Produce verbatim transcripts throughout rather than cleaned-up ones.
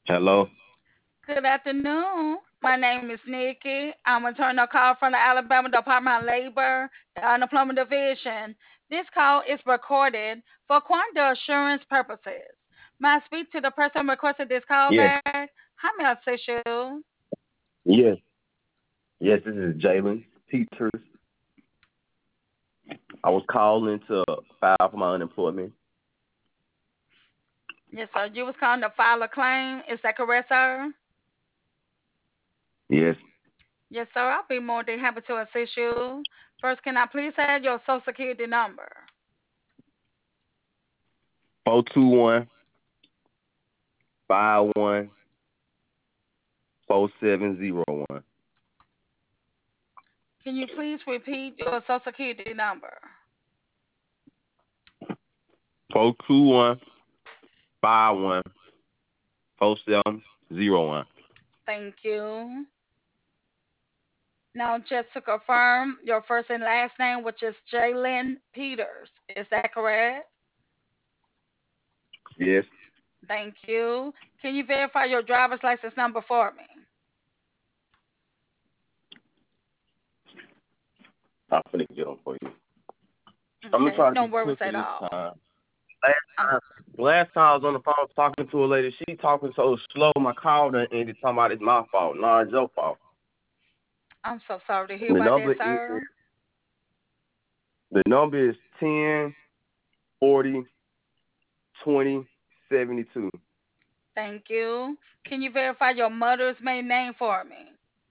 Hello. Good afternoon. My name is Nikki. I'm returning a call from the Alabama Department of Labor, the Unemployment Division. This call is recorded for quality assurance purposes. May I speak to the person requested this call Yes. back? How may I assist you? Yes. Yes. This is Jalen Peters. I was calling to file for my unemployment. Yes, sir. You was calling to file a claim. Is that correct, sir? Yes. Yes, sir. I'll be more than happy to assist you. First, can I please have your social security number? Four two one five one four seven zero one. Can you please repeat your social security number? Four two one five one four seven zero one. Thank you. Now, just to confirm, your first and last name, which is Jalen Peters. Is that correct? Yes. Thank you. Can you verify your driver's license number for me? I'm finna get them for you. I'm gonna Okay, try to no be worries quicker at this all. time. Last Um, time, last time I was on the phone talking to a lady, she talking so slow, my call done ended talking about it's my fault. No, it's your fault. I'm so sorry to hear The about that, number is sir. the number is ten forty twenty seventy two. Thank you. Can you verify your mother's maiden name for me?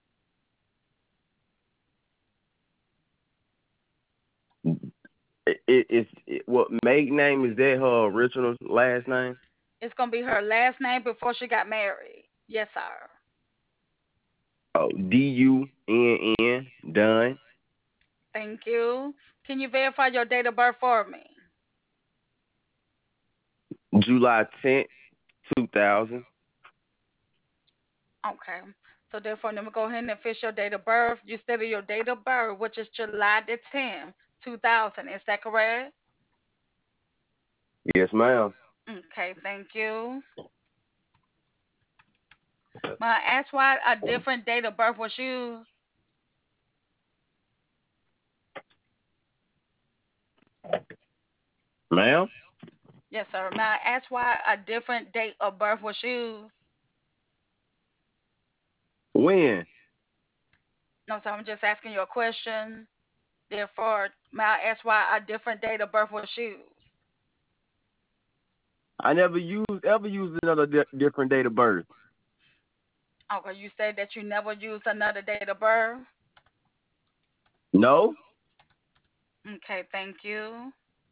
It, it, it's it, what maiden name is that her original last name? It's going to be her last name before she got married. Yes, sir. Oh, D U N N Dunn, Thank you. Can you verify your date of birth for me? July tenth, two thousand. Okay. So therefore, let me go ahead and fix your date of birth. You stated your date of birth, which is July the tenth, two thousand. Is that correct? Yes, ma'am. Okay, thank you. May I ask why a different date of birth was used? Ma'am, Yes, sir. May I ask why a different date of birth was used? when? No, sir. I'm just asking you a question. Therefore, may I ask why a different date of birth was used? I never used ever used another di- different date of birth. Okay, you said that you never used another date of birth. No. Okay, thank you.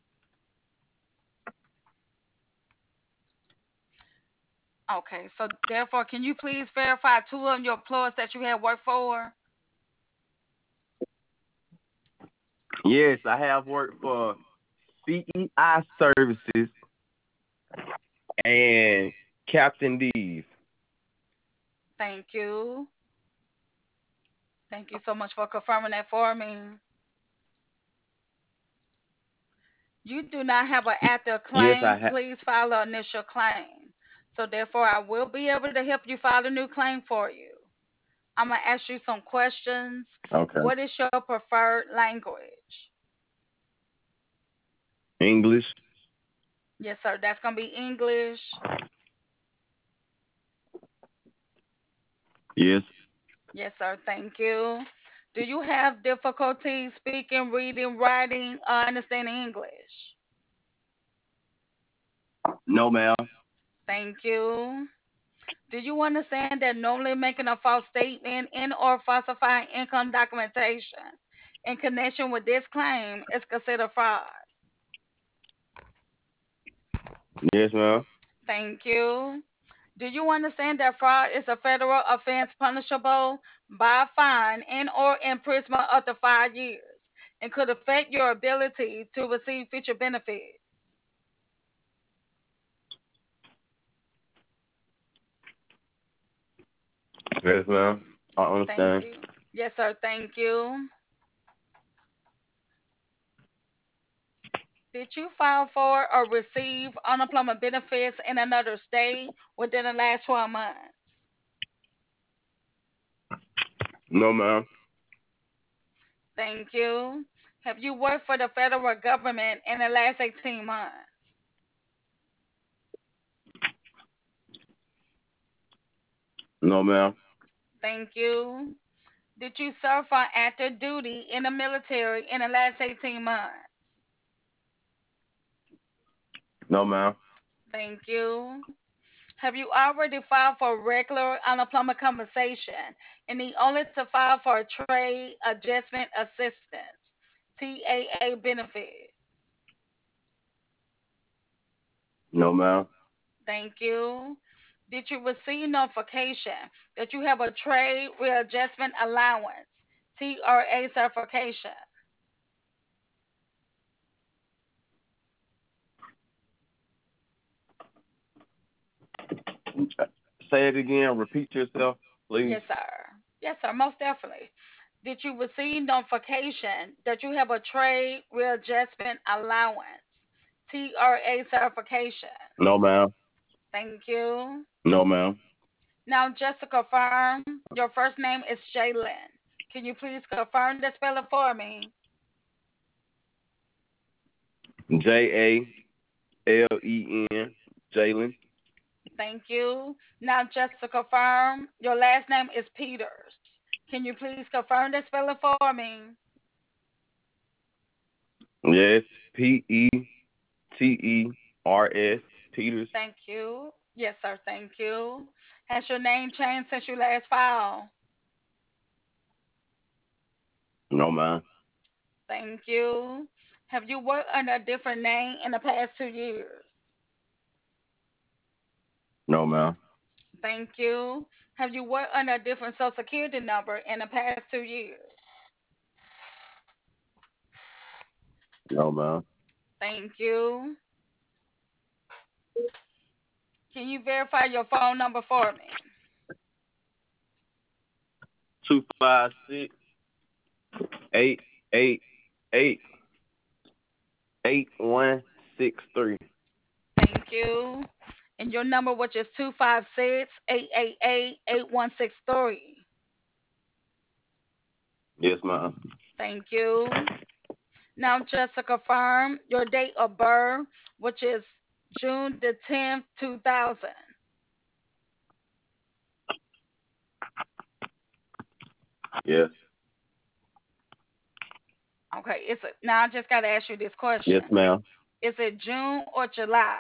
Okay, so therefore, can you please verify two of your employers that you had worked for? Yes, I have worked for C E I Services and Captain D's. Thank you. Thank you so much for confirming that for me. You do not have an active Yes, I claim. have. Please file an initial claim. So therefore, I will be able to help you file a new claim for you. I'm gonna ask you some questions. Okay. What is your preferred language? English. Yes, sir. That's gonna be English. Yes. Yes, sir. Thank you. Do you have difficulty speaking, reading, writing, or understanding English? No, ma'am. Thank you. Do you understand that normally making a false statement in or falsifying income documentation in connection with this claim is considered fraud? Yes, ma'am. Thank you. Do you understand that fraud is a federal offense punishable by a fine and or imprisonment up to five years and could affect your ability to receive future benefits? Yes, ma'am. I Thank understand. you. Yes, sir. Thank you. Did you file for or receive unemployment benefits in another state within the last twelve months? No, ma'am. Thank you. Have you worked for the federal government in the last eighteen months? No, ma'am. Thank you. Did you serve on active duty in the military in the last eighteen months? No, ma'am. Thank you. Have you already filed for regular unemployment compensation and need only to file for a trade adjustment assistance, T A A benefit? No, ma'am. Thank you. Did you receive notification that you have a trade readjustment allowance, T R A certification? Say it again. Repeat yourself, please. Yes, sir. Yes, sir, most definitely. Did you receive notification that you have a trade readjustment allowance, T R A certification? No, ma'am. Thank you. No, ma'am. Now, just to confirm, your first name is Jalen. Can you please confirm the spelling for me? J A L E N. Jalen. Thank you. Now, just to confirm, your last name is Peters. Can you please confirm the spelling for me? Yes. P E T E R S. Peters. Thank you. Yes, sir. Thank you. Has your name changed since you last filed? No, ma'am. Thank you. Have you worked under a different name in the past two years? No, ma'am. Thank you. Have you worked under a different social security number in the past two years? No, ma'am. Thank you. Can you verify your phone number for me? Two five six eight eight eight eight one six three. Thank you. And your number, which is two five six, eight eight eight, eight one six three. Yes, ma'am. Thank you. Now, just to confirm, your date of birth, which is June the tenth, two thousand. Yes. Okay, it's a, now I just got to ask you this Yes, question. ma'am. Is it June or July?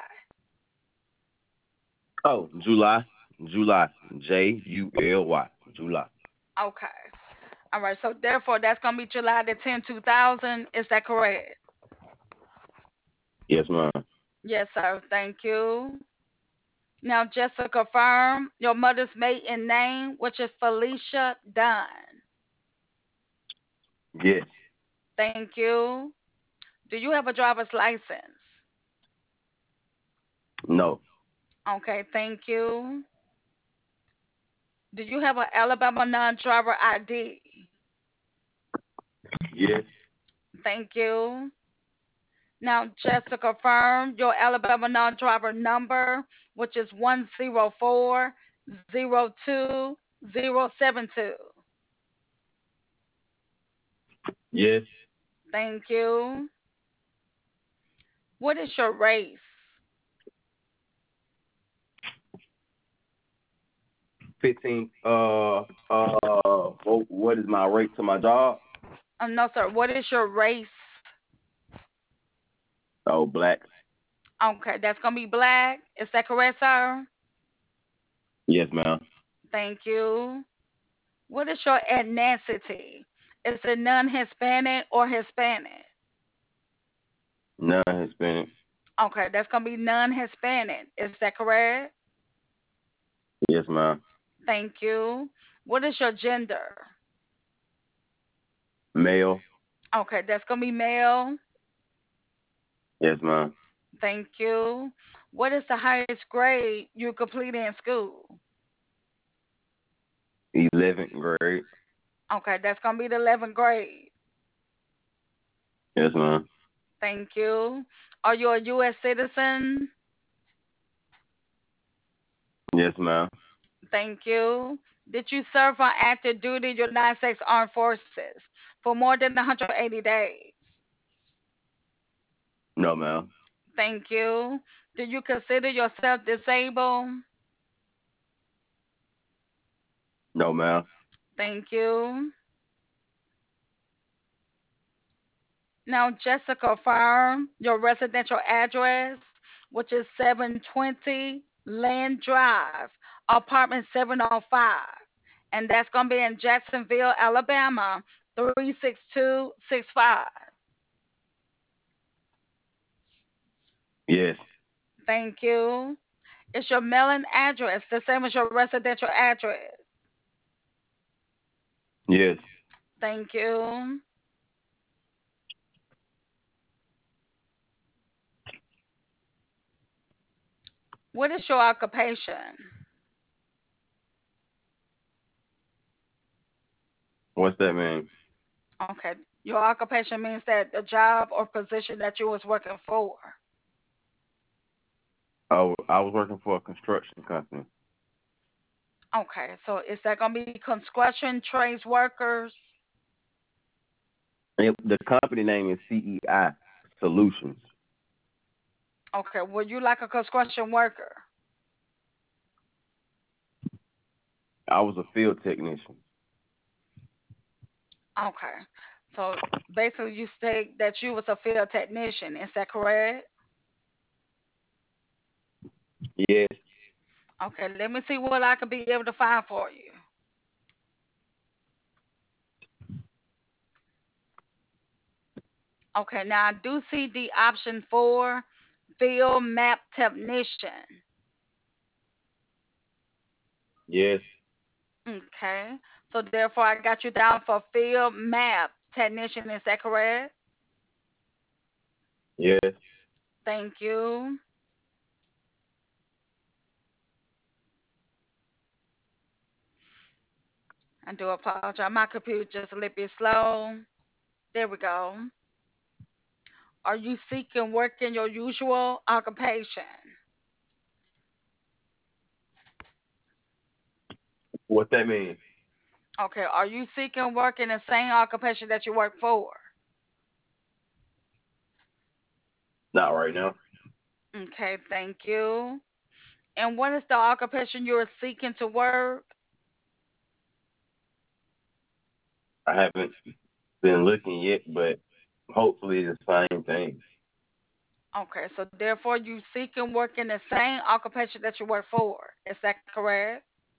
Oh, July. July. J U L Y. July. Okay. All right, so therefore that's going to be July the tenth, two thousand. Is that correct? Yes, ma'am. Yes, sir. Thank you. Now, just to confirm, your mother's maiden name, which is Felicia Dunn. Yes. Thank you. Do you have a driver's license? No. Okay, thank you. Do you have an Alabama non-driver I D? Yes. Thank you. Now, just to confirm, your Alabama non-driver number, which is one zero four zero two zero seven two. Yes. Thank you. What is your race? Fifteen. Uh. Uh. What, what is my rate to my job? Um, no, sir. What is your race? Oh, black. Okay, that's gonna be black. Is that correct, sir? Yes, ma'am. Thank you. What is your ethnicity? Is it non-Hispanic or Hispanic? Non Hispanic. Okay, that's gonna be non-Hispanic. Is that correct? Yes, ma'am. Thank you. What is your gender? Male. Okay, that's gonna be male. Yes, ma'am. Thank you. What is the highest grade you completed in school? Eleventh grade. Okay, that's gonna be the eleventh grade. Yes, ma'am. Thank you. Are you a U S citizen? Yes, ma'am. Thank you. Did you serve on active duty United States Armed Forces for more than one hundred eighty days? No, ma'am. Thank you. Do you consider yourself disabled? No, ma'am. Thank you. Now, Jessica, confirm your residential address, which is seven twenty Land Drive, apartment seven oh five. And that's going to be in Jacksonville, Alabama, three six two six five. Yes. Thank you. Is your mailing address the same as your residential address? Yes. Thank you. What is your occupation? What's that mean? Okay. Your occupation means that the job or position that you was working for. Oh, I was working for a construction company. Okay. So is that going to be construction trades workers? It, the company name is C E I Solutions. Okay. Were you like a construction worker? I was a field technician. Okay. So basically you state that you was a field technician. Is that correct? Yes. Okay. Let me see what I could be able to find for you. Okay. Now I do see the option for field map technician. Yes. Okay. So therefore I got you down for field map technician. Is that correct? Yes. Thank you. I do apologize. My computer just a little bit slow. There we go. Are you seeking work in your usual occupation? What that mean? Okay. Are you seeking work in the same occupation that you work for? Not right now. Okay. Thank you. And what is the occupation you're seeking to work? I haven't been looking yet, but hopefully the same thing. Okay. So therefore you seeking work in the same occupation that you work for. Is that correct?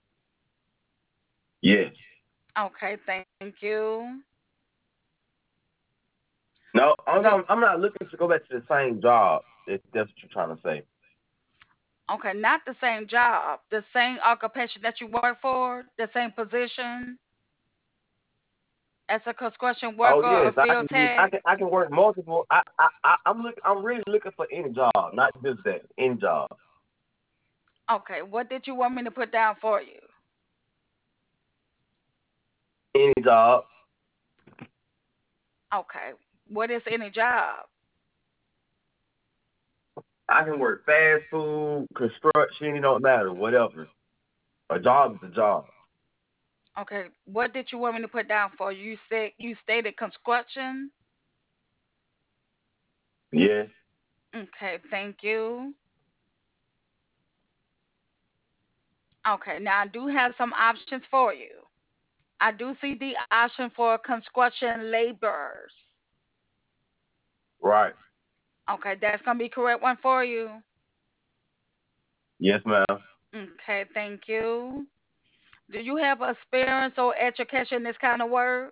Yes. Okay. Thank you. No, I'm Do, not, I'm not looking to go back to the same job. If that's what you're trying to say. okay. Not the same job. The same occupation that you work for. The same position as a construction Oh worker yes, or I field can do. I tech. can. I can work multiple. I. I. I I'm look. I'm really looking for any job, not just that. Any job. Okay, what did you want me to put down for you? Any job. Okay, what is any job? I can work fast food, construction. It don't matter. Whatever. A job is a job. Okay, what did you want me to put down for you? You said you stated construction. Yes. Okay, thank you. Okay, now I do have some options for you. I do see the option for construction laborers. Right. Okay, that's gonna be correct one for you. Yes, ma'am. Okay, thank you. Do you have experience or education in this kind of work?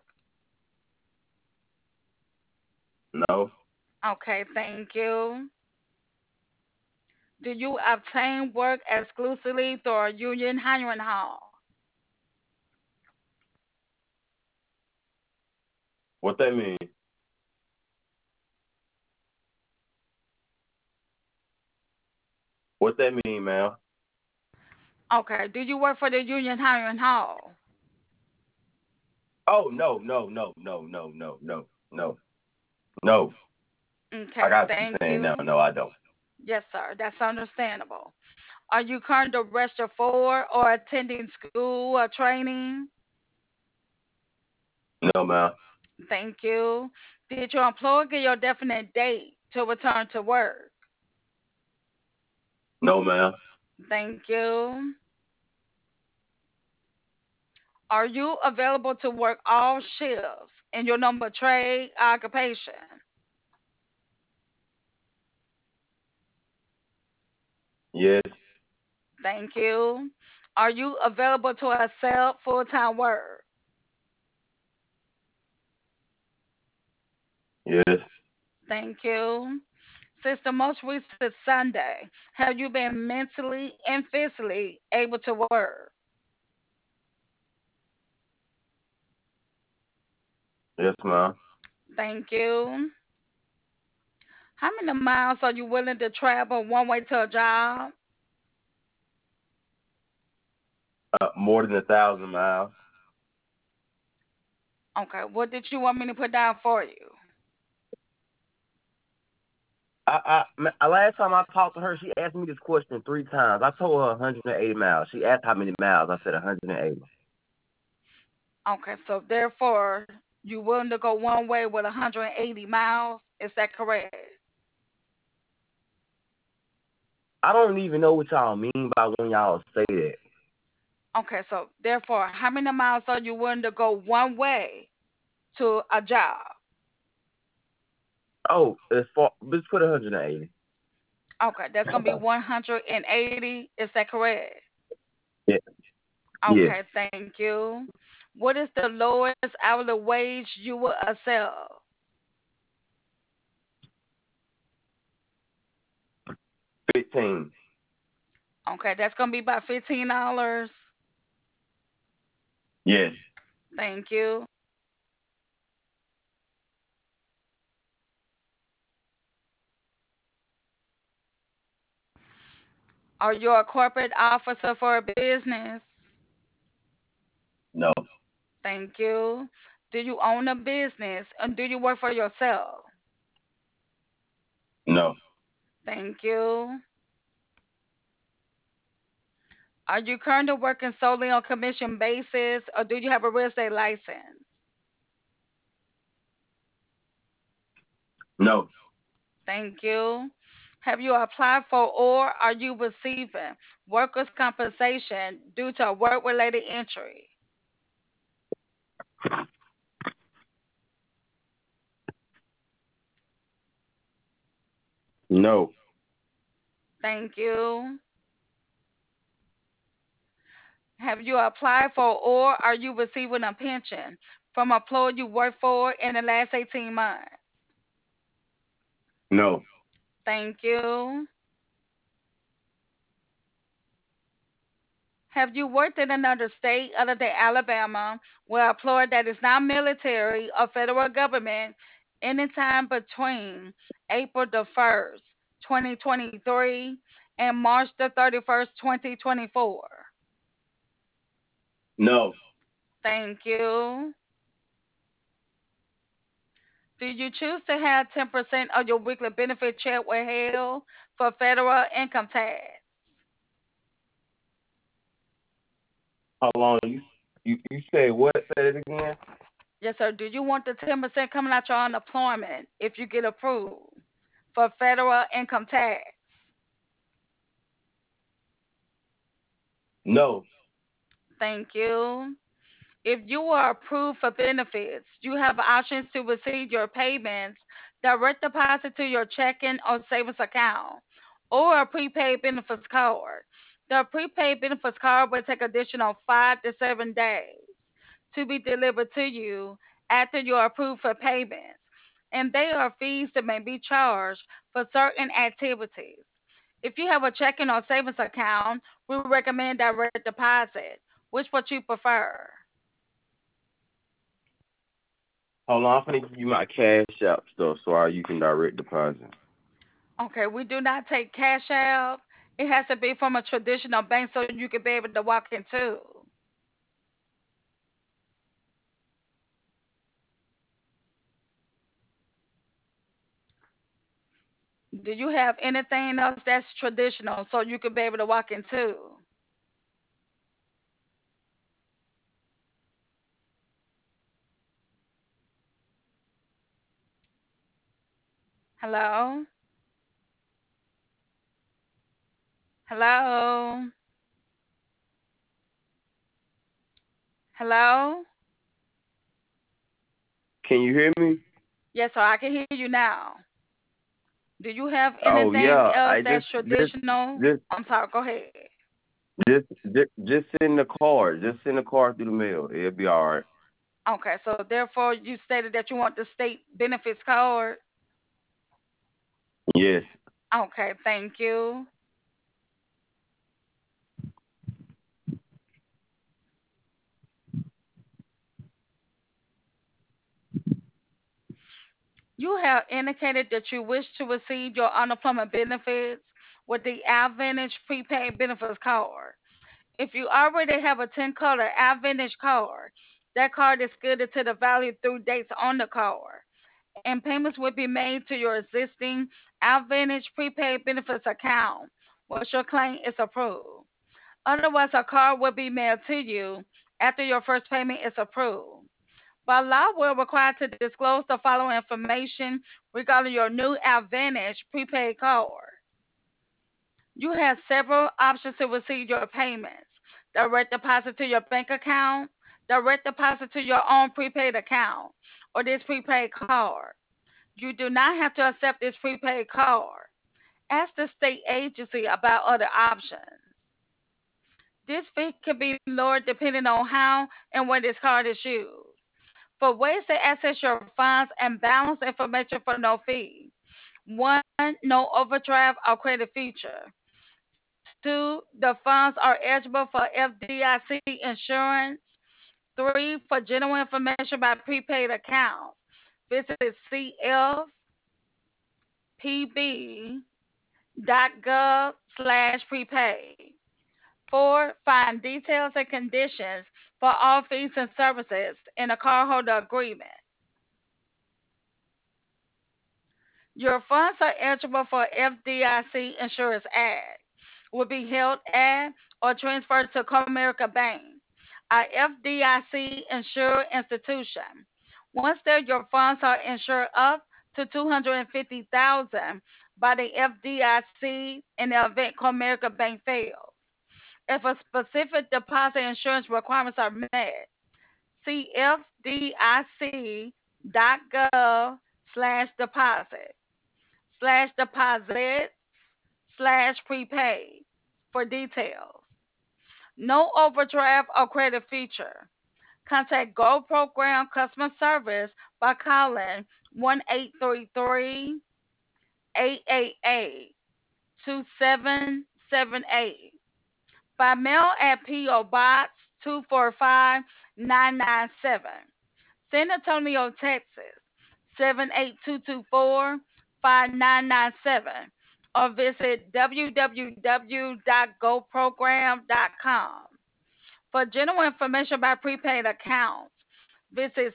No. Okay, thank you. Do you obtain work exclusively through a union hiring hall? What that mean? What that mean, ma'am? Okay. Do you work for the union hiring hall? Oh no, no, no, no, no, no, no, no, no. I Okay, got what thank you're saying now. you. No, I don't. Yes, sir. That's understandable. Are you currently registered for or attending school or training? No, ma'am. Thank you. Did your employer give you a definite date to return to work? No, ma'am. Thank you. Are you available to work all shifts in your number trade occupation? Yes. Thank you. Are you available to accept full-time work? Yes. Thank you. Since the most recent Sunday, have you been mentally and physically able to work? Yes, ma'am. Thank you. How many miles are you willing to travel one way to a job? Uh, more than a thousand miles. Okay, what did you want me to put down for you? I, I, ma- last time I talked to her, she asked me this question three times. I told her one hundred eighty miles. She asked how many miles. I said one hundred eighty. Okay, so therefore, you willing to go one way with one hundred eighty miles? Is that correct? I don't even know what y'all mean by when y'all say that. Okay, so therefore, how many miles are you willing to go one way to a job? Oh, it's for let's put one hundred eighty. Okay, that's gonna be one hundred eighty. Is that correct? Yeah. Yes. Okay, thank you. What is the lowest hourly wage you will accept? Fifteen. Okay, that's gonna be about fifteen dollars. Yes. Thank you. Are you a corporate officer for a business? No. Thank you. Do you own a business and do you work for yourself? No. Thank you. Are you currently working solely on commission basis or do you have a real estate license? No. Thank you. Have you applied for or are you receiving workers' compensation due to a work-related injury? No. Thank you. Have you applied for or are you receiving a pension from a employer you worked for in the last eighteen months? No. Thank you. Have you worked in another state other than Alabama where employer that is not military or federal government anytime between April the first, twenty twenty-three and March the thirty-first, twenty twenty-four? No. Thank you. Do you choose to have ten percent of your weekly benefit check withheld for federal income tax? How long you you you say what? Say it again. Yes, sir. Do you want the ten percent coming out your unemployment if you get approved for federal income tax? No. Thank you. If you are approved for benefits, you have options to receive your payments direct deposit to your checking or savings account or a prepaid benefits card. The prepaid benefits card will take additional five to seven days to be delivered to you after you are approved for payments, and there are fees that may be charged for certain activities. If you have a checking or savings account, we recommend direct deposit. Which would you prefer? Hold on, I'm gonna give you my cash app stuff so I, you can direct deposit. Okay, we do not take cash out. It has to be from a traditional bank so you can be able to walk into. Do you have anything else that's traditional so you could be able to walk into? Hello? Hello? Hello? Can you hear me? Yes, sir, I can hear you now. Do you have Oh anything yeah, else I that's just just traditional? just I'm sorry, go ahead. just just, just send the card. Just send the card through the mail. It'll be all right. Okay, so therefore you stated that you want the state benefits card. Yes. Okay, thank you. You have indicated that you wish to receive your unemployment benefits with the Advantage prepaid benefits card. If you already have a ten color Advantage card, that card is good until the value through dates on the card, and payments will be made to your existing Advantage prepaid benefits account once your claim is approved. Otherwise, a card will be mailed to you after your first payment is approved. By law, we're required to disclose the following information regarding your new Advantage prepaid card. You have several options to receive your payments: direct deposit to your bank account, direct deposit to your own prepaid account, or this prepaid card. You do not have to accept this prepaid card. Ask the state agency about other options. This fee can be lowered depending on how and when this card is used. For ways to access your funds and balance information for no fee: one, no overdraft or credit feature. Two, the funds are eligible for F D I C insurance. Three, for general information about prepaid accounts, visit cfpb.gov slash prepaid. Four, find details and conditions for all fees and services in a cardholder agreement. Your funds are eligible for F D I C Insurance Act, will be held at or transferred to Comerica Bank, a F D I C insured institution. Once there, your funds are insured up to two hundred fifty thousand dollars by the F D I C in the event Comerica Bank fails. If a specific deposit insurance requirements are met, see fdic.gov slash deposit slash deposit slash prepaid for details. No overdraft or credit feature. Contact Go Program customer service by calling one eight three three, eight eight eight, two seven seven eight. By mail at P O. Box two four five nine nine seven, San Antonio, Texas seven eight two two four, five nine nine seven, or visit w w w dot go program dot com. For general information about prepaid accounts, visit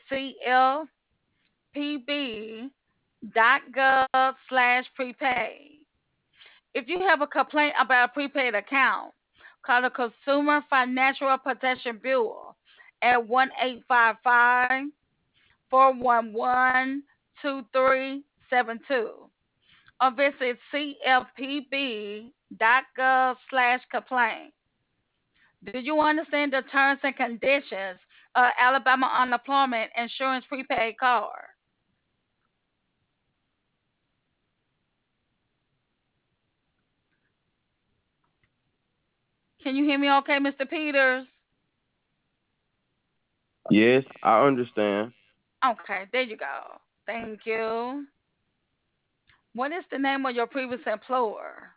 cfpb.gov slash prepaid. If you have a complaint about a prepaid account, call the Consumer Financial Protection Bureau at one eight five five, four one one, two three seven two, or visit cfpb.gov slash complaint. Do you understand the terms and conditions of Alabama Unemployment Insurance Prepaid Card? Can you hear me okay, Mister Peters? Yes, I understand. Okay, there you go. Thank you. What is the name of your previous employer?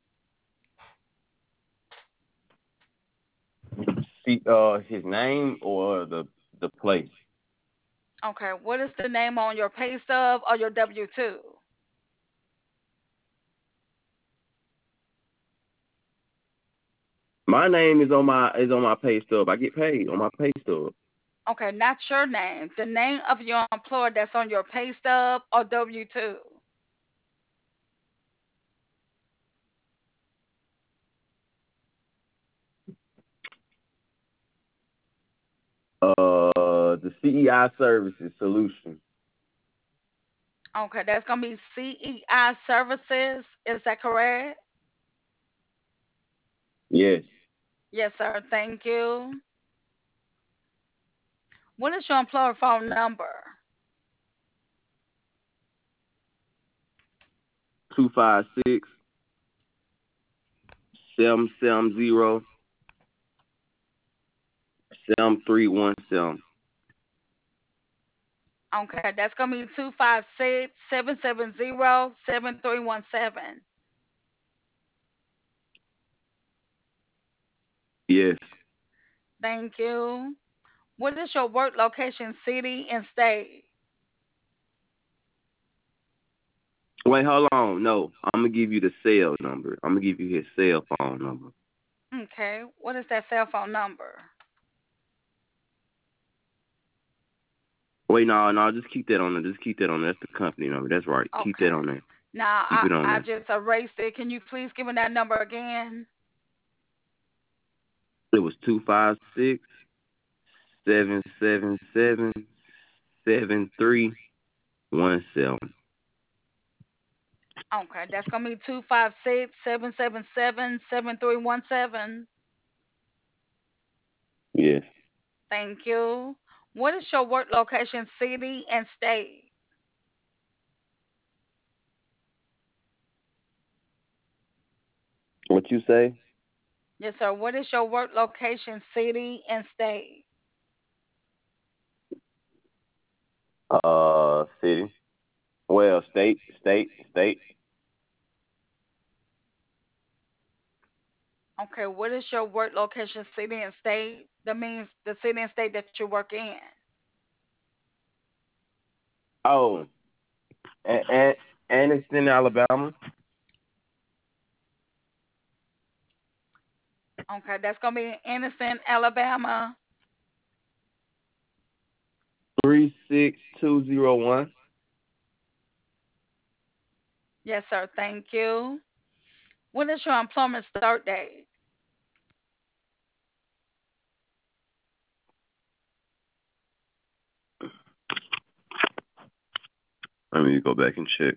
See, uh, his name or the the place. Okay, what is the name on your pay stub or your W two? My name is on my is on my pay stub. I get paid on my pay stub. Okay, not your name. The name of your employer that's on your pay stub or W two. the C E I Services Solution. Okay, that's gonna be C E I Services. Is that correct? Yes. Yes, sir. Thank you. What is your employer phone number? Two five six seven seven zero seven three one seven. Okay, that's gonna be two five six seven seven zero seven three one seven. Yes. Thank you. What is your work location, city, and state? Wait, hold on. No, I'm gonna give you the cell number. I'm gonna give you his cell phone number. Okay, what is that cell phone number? Wait, no, no, just keep that on there. Just keep that on there. That's the company number. That's right. Keep that Okay. on there. Now Keep I, it on I there. just erased it. Can you please give me that number again? It was two five six seven seven seven seven three one seven. Okay, that's gonna be two five six seven seven seven seven three one seven. Yes. Thank you. What is your work location, city, and state? What you say? Yes, sir. What is your work location, city, and state? Uh, city. Well, state, state, state. Okay, what is your work location, city, and state? That means the city and state that you work in. Oh, and and Anniston, Alabama. Okay, that's gonna be in Innocent, Alabama. Three six two zero one. Yes, sir. Thank you. When is your employment start date? Let me go back and check.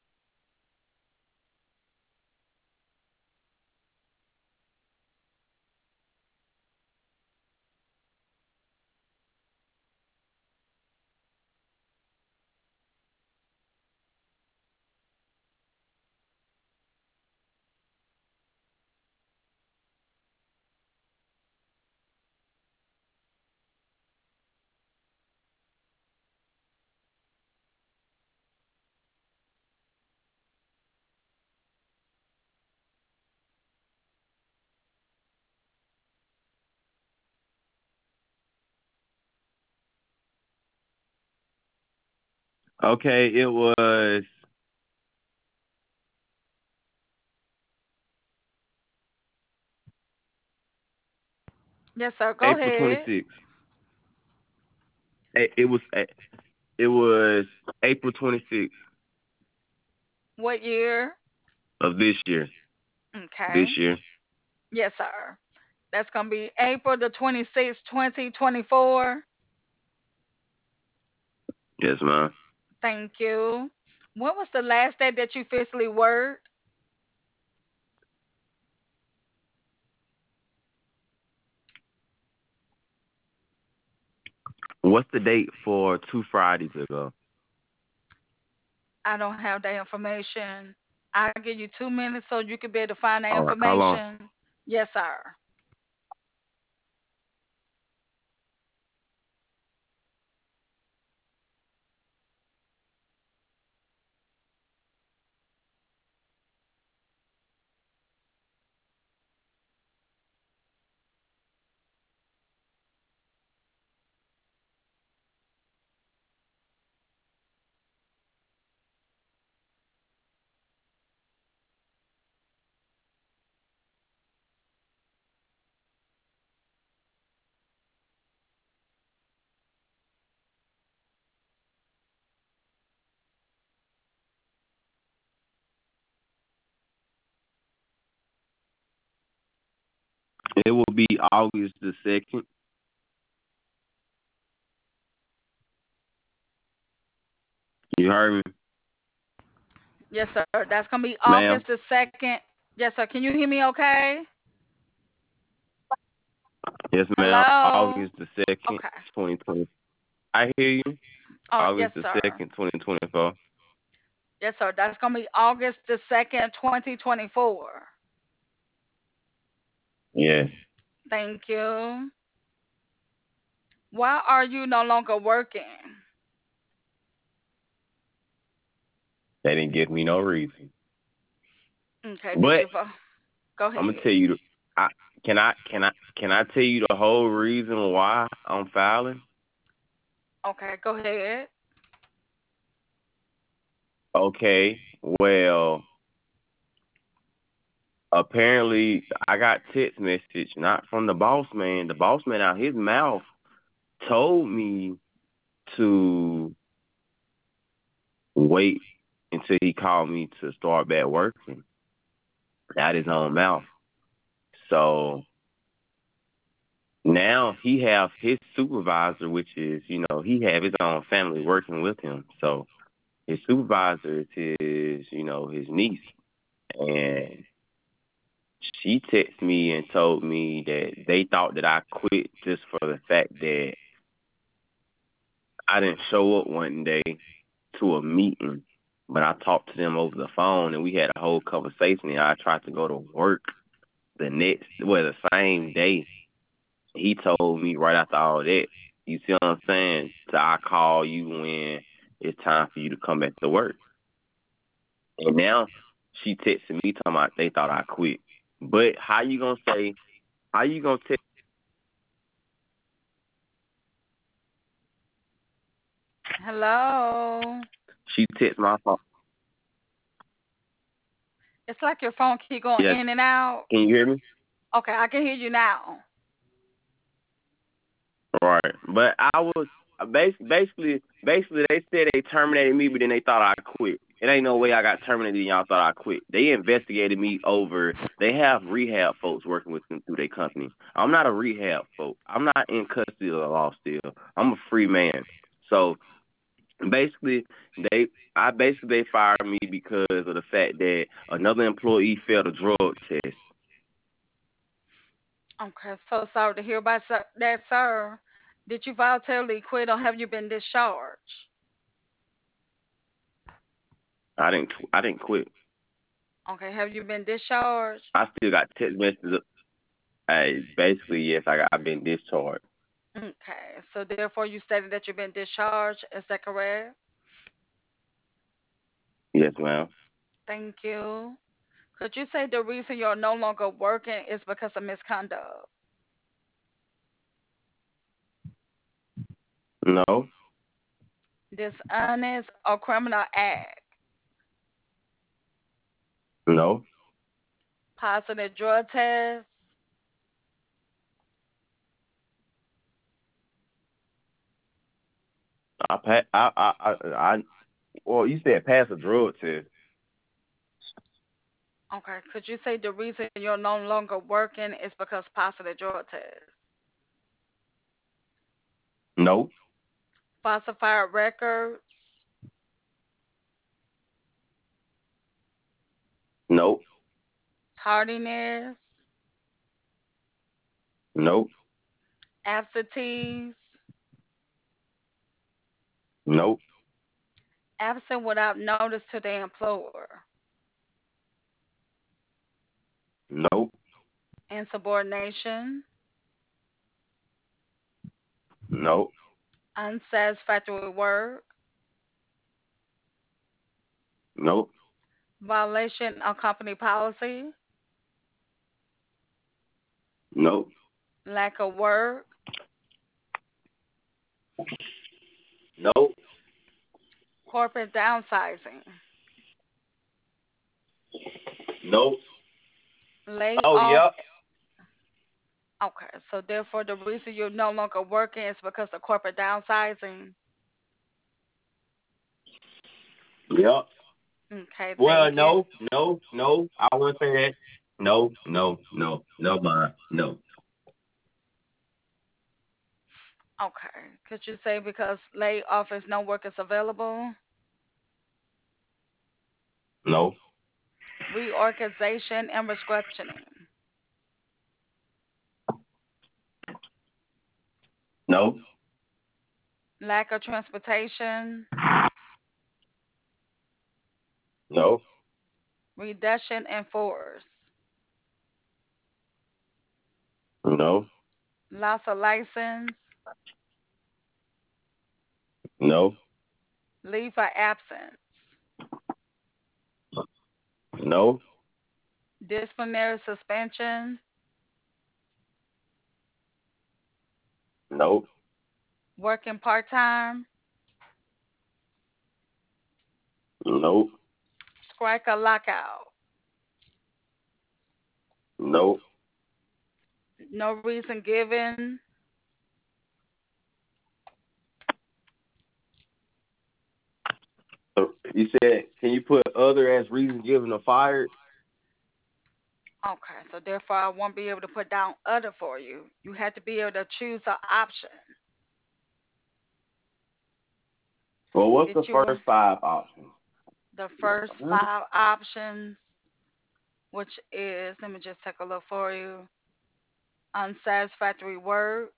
Okay, it was Yes, sir. Go April twenty ahead. sixth. It was it was April twenty sixth What year? of this year. This Okay. year. Yes, sir. That's gonna be April the twenty sixth, twenty twenty four. Yes, ma'am. Thank you. When was the last day that you physically worked? What's the date for two Fridays ago? I don't have that information. I'll give you two minutes so you can be able to find that All right, how long? information. Yes, sir. It will be August the second. You heard me, Yes, sir. That's gonna be ma'am? August the second. Yes, sir. Can you hear me okay? Yes, ma'am. Hello? August the second, Okay. twenty twenty. I hear you. Oh, yes, August the sir. second, twenty twenty four. Yes, sir. That's gonna be August the second, twenty twenty four. Yes. Thank you. Why are you no longer working? They didn't give me no reason. Okay, did But you vo- go I'm gonna ahead. tell you. I can I can I can I tell you the whole reason why I'm filing? Okay, go ahead. Okay. Well, apparently I got text message not from the boss man. The boss man out his mouth told me to wait until he called me to start back working out his own mouth. So now he have his supervisor, which is, you know, he have his own family working with him. So his supervisor is his, you know, his niece. And she texted me and told me that they thought that I quit just for the fact that I didn't show up one day to a meeting, but I talked to them over the phone and we had a whole conversation and I tried to go to work the next, well, the same day. He told me right after all that, you see what I'm saying? So I call you when it's time for you to come back to work. And now she texted me talking about they thought I quit. But how you gonna say, how you gonna text? Hello. She text my phone. It's like your phone keep going Yeah, in and out. can you hear me? Okay, I can hear you now. Right. But I was basically, basically, basically, they said they terminated me, but then they thought I quit. It ain't no way I got terminated and y'all thought I quit. They investigated me over. They have rehab folks working with them through their company. I'm not a rehab folk. I'm not in custody of the law still. I'm a free man. So basically, they, I basically they fired me because of the fact that another employee failed a drug test. Okay, so sorry to hear about sir- that, sir. Did you voluntarily quit or have you been discharged? I didn't. I didn't quit. Okay, have you been discharged? I still got text messages. Hey, basically, yes, I got, I've been discharged. Okay, so therefore you stated that you've been discharged. Is that correct? Yes, ma'am. Thank you. Could you say the reason you're no longer working is because of misconduct? No, Dishonest or criminal act? no. Positive drug test? I pa- I, I, I, I, well, you said pass a drug test. Okay, could you say the reason you're no longer working is because positive drug test? No, Falsified records? no, Tardiness? no, Absentees? no, Absent without notice to the employer? no, Insubordination? no, Unsatisfactory work? no, Violation of company policy? no, Lack of work? no, Corporate downsizing? no. Lay Oh, off? yep, Okay, so therefore the reason you're no longer working is because of corporate downsizing. yep. Okay, Well, thank you. no, no, no. I wouldn't say that. No, no, no, no, mind. No. Okay, could you say because lay off is no work is available? No. Reorganization and restructuring. No. Lack of transportation. No. Reduction in force. No. Loss of license. No. Leave for absence. No. Disciplinary suspension. No. Working part time. No. Strike or lockout. No. No reason given. So you said, can you put other as reason given or fired? Okay, so therefore I won't be able to put down other for you. You have to be able to choose an option Well, what's the that you want. first five options? The first five options, which is, let me just take a look for you. Unsatisfactory work,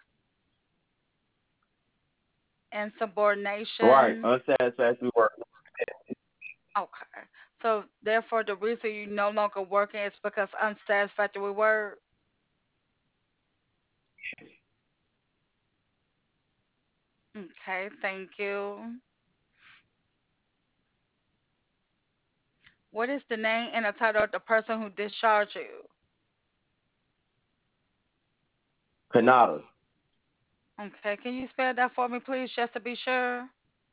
Right. insubordination. Unsatisfactory work. Okay, so therefore the reason you no longer working is because unsatisfactory work. Okay, thank you. What is the name and the title of the person who discharged you? Canada. Okay, can you spell that for me, please, just to be sure?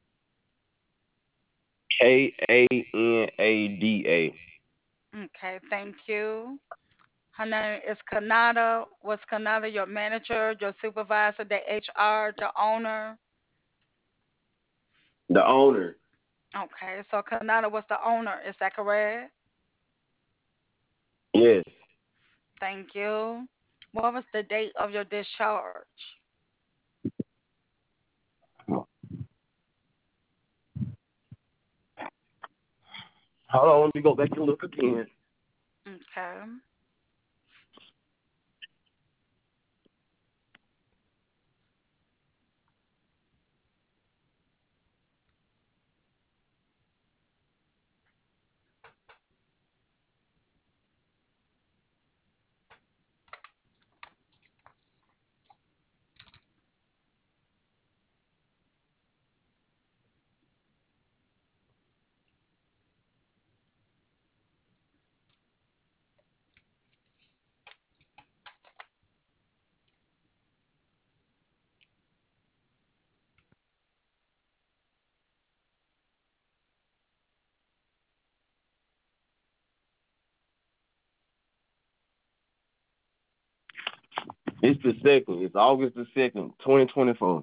K A N A D A. Okay, thank you. Her name is Kanata. Was Kanata your manager, your supervisor, the H R, the owner? The owner. Okay, so Kanata was the owner. Is that correct? Yes. Thank you. What was the date of your discharge? Hold on, let me go back and look again. Okay. It's the second. It's August the second, twenty twenty four.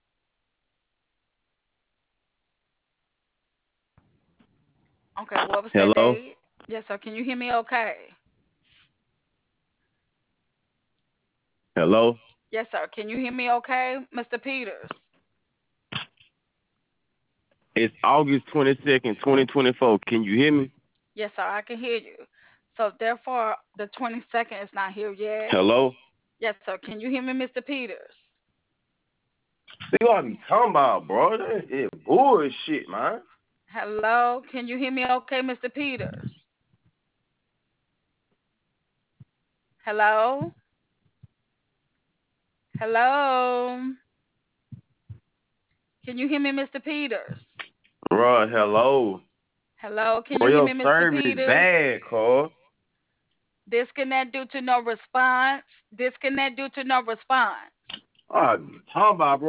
Okay, what was that Hello? date? Yes, sir. Can you hear me okay? Hello? Yes, sir. Can you hear me okay, mister Peters? It's August twenty second, twenty twenty four. Can you hear me? Yes, sir. I can hear you. So therefore, the twenty-second is not here yet. Hello? Yes, sir. Can you hear me, mister Peters? See what I be talking about, bro? That is bullshit, man. Hello. Can you hear me okay, mister Peters? Hello? Hello? Can you hear me, mister Peters? Bro, hello. Hello? Can Bro, you hear your me, mister service is Peters? bad, cuz. Disconnect due to no response. Disconnect due to no response. I be talking about, bro.